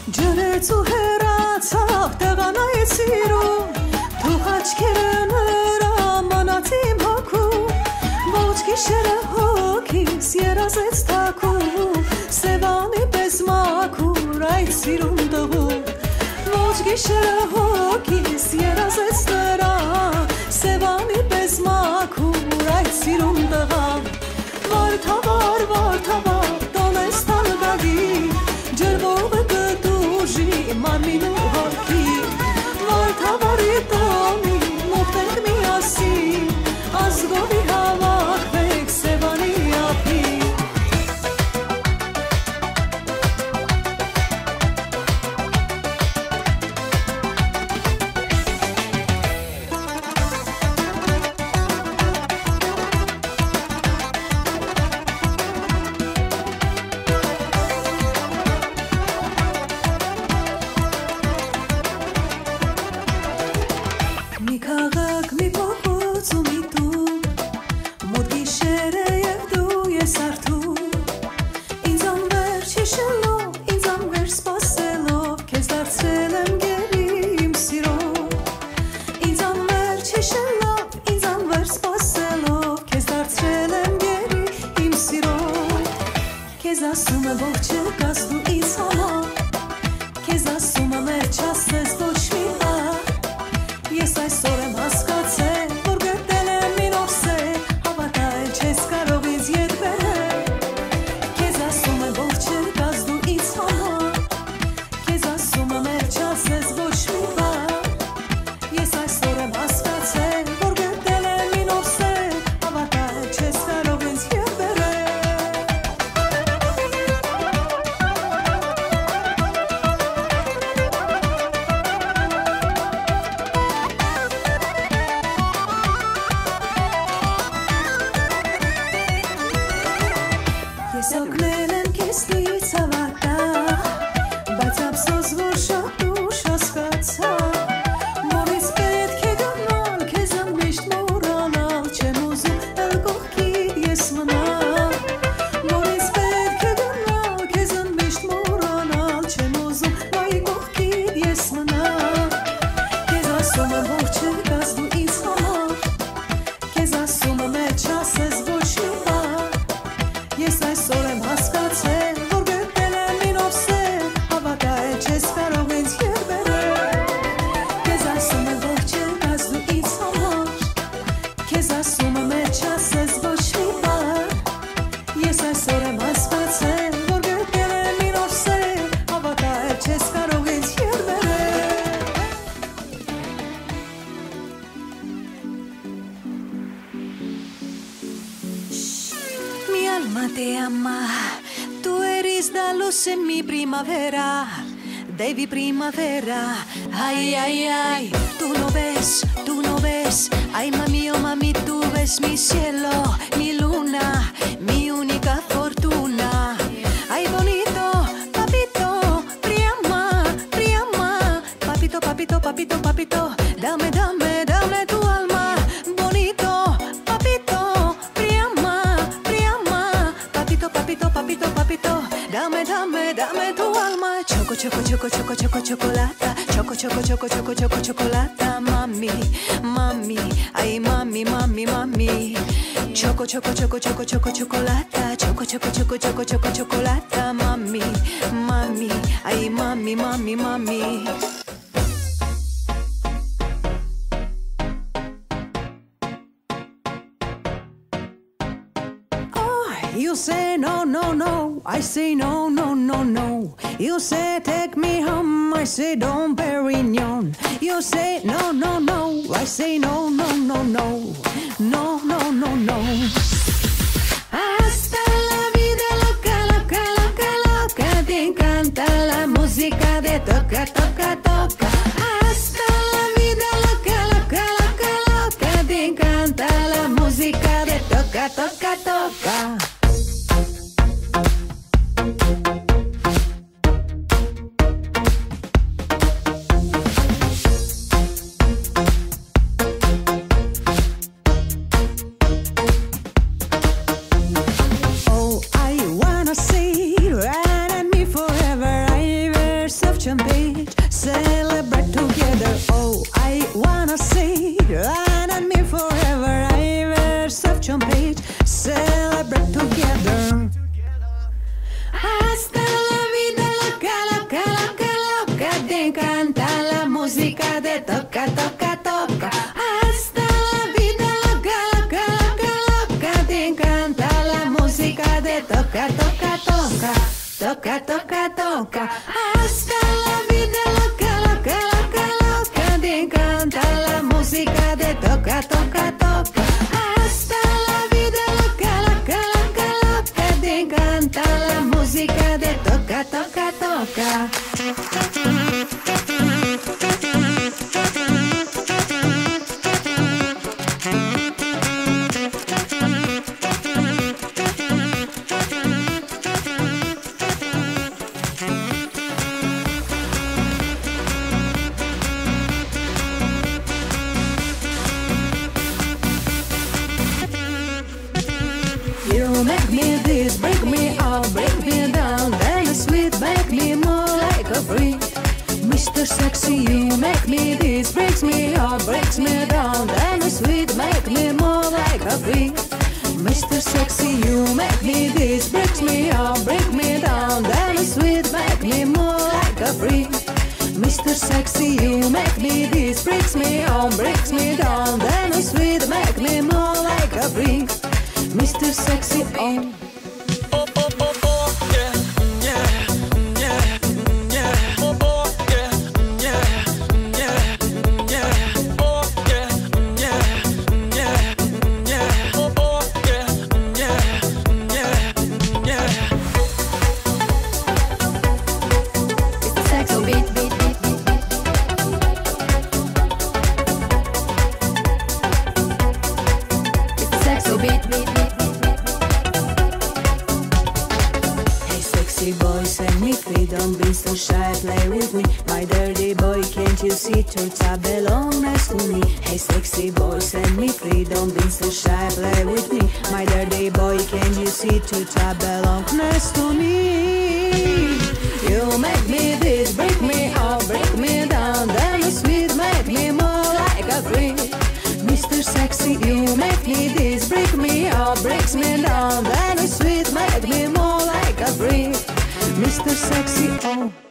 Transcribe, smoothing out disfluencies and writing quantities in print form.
ջրեց ու հեռացավ տեղանայեց սիրուն Թու խաչքերը նրա մանած իմ հոգում Ոչ գիշերը հոգիս երազեց թաքում Սևանի պես մաքուր այդ սիրուն տղու Ոչ գիշերը հոգիս երազեց նրա Սևանի պես մաքուր այդ սիրուն տղա Վարդավար, վարդավար, տոնես տալգագի Ջրվողը կտուժի մարմին ու հոգի Վարդավարի տոնի մոկտենք միասին Ազգովի հավաքվեք Սևանի ափի Մի քաղաք, մի փողոց ու մի տուն Մոտ գիշերը և դու ես արդում Ինձ անվեր չիշելով, ինձ անվեր սպասելով Քեզ դարձրել եմ գերի իմ սիրով Ինձ անվեր չիշելով, ինձ անվեր սպասելով Քեզ դարձրել եմ գերի իմ սիրով Քեզ ասում եմ որ չկաս դու ինձ համար Քեզ ասում եմ էր չասես ոչ մի բան Ես այսօր եմ հասկացել, որ գտել եմ մի նոր սեր Հավատալ չես կարող ինձ ետ բերել Քեզ ասում եմ որ չկաս դու ինձ համար Քեզ ասում եմ էր չասես ոչ մի բան Ես այսօր եմ հասկացել, որ գտել եմ մի նոր սեր Հավատալ չես կարող ինձ ետ բերել Ես օգնել եմ քեզնից հավատա Բայց ափսոս որ շատ ուշ հասկացա Մորից պետք է գնալ քեզ միշտ մոռանալ Չեմ ուզում էլ կողքիդ ես մնալ Մորից պետք է գնալ քեզ միշտ մոռանալ Չեմ ուզում վայ կողքիդ ես մնալ Քեզ ասում եմ որ չկաս դու ինձ համար Քեզ ասում եմ էլ չասես ոչ մի բան Ես այսօր եմ հասկացել, որ գտել եմ մի նոր սեր Հավատալ չես կարող ինձ ետ բերել Քեզ ասում եմ որ չկաս դու ինձ համար Քեզ ասում եմ էլ չասես ոչ մի բան Ես այսօր եմ հասկացել, որ գտել եմ մի նոր սեր Հավատալ չես կարող ինձ ետ բերել Mi alma te ama, tú eres la luz en mi primavera, David Primavera. Ay, ay, ay, tú no ves, ay mami, oh mami, tú ves mi cielo, mi luna, mi única fortuna. Ay, bonito, papito, priama, priama, papito, papito, papito, papito, dame, dame, dame tu alma, bonito, papito, priama, priama, papito, papito, papito, papito, dame, dame, dame tu alma, choco, choco, choco, choco, choco, chocolata, choco, choco, choco, choco, choco, chocolata, mami, mami, ay mami, mami, mami, choco, choco, choco, choco, choco, chocolata, choco, choco, choco, choco, choco, chocolata, mami, mami, ay mami, mami, mami. You say no, no, no, I say no, no, no, no. You say take me home, I say Dom Perignon. You say no, no, no, I say no, no, no, no. No, no, no, no. Hasta la vida loca, loca, loca, loca. Te encanta la música de toca, toca, toca. Hasta la vida loca, loca, loca, loca. Te encanta la música de toca, toca, toca. champagne, celebrate together. Oh, I wanna say, Ryan and me forever. I will serve champagne, celebrate together. Hasta la vida loca, loca, loca, loca, te encanta la música de toca, toca, toca. Hasta la vida loca, loca, loca, loca, te encanta la música de toca, toca, toca, toca, toca, toca. Hasta la vida loca, loca, loca, loca, te encanta la música de toca, toca, toca. Hasta la vida loca, loca, loca, loca, te encanta la música de toca, toca, toca. You make me this, break me up, break me down, then a sweet, make me more like a freak. Mr. Sexy, you make me this, breaks me up, breaks me down, then a sweet, make me more like a freak. Mr. Sexy, you make me this, breaks me up, break me down, then a sweet, make me more like a freak. Mr. Sexy, you make me this, breaks me up, breaks me down, then a sweet, make me more like a freak. Mr. Sexy, oh. Oh, oh, oh, oh, yeah, yeah, yeah, yeah. Oh, oh, yeah, yeah, yeah, yeah. Oh, yeah, yeah, yeah, yeah. Oh, oh, yeah, yeah, yeah, yeah. It's the sexy beat, beat, beat, beat, beat. It's the sexy beat, beat, beat. Sexy boy, set me free, don't be so shy, play with me. My dirty boy, can't you see Turta belong next to me? Hey sexy boy, set me free, don't be so shy, play with me. My dirty boy, can't you see Turta belong next to me? You make me this, break me up, break me down, then you sweet, make me more like a freak. Mr. Sexy, you make me this, break me up, breaks me down, then you sweet, make me more like a freak. Mr. Sexy, oh.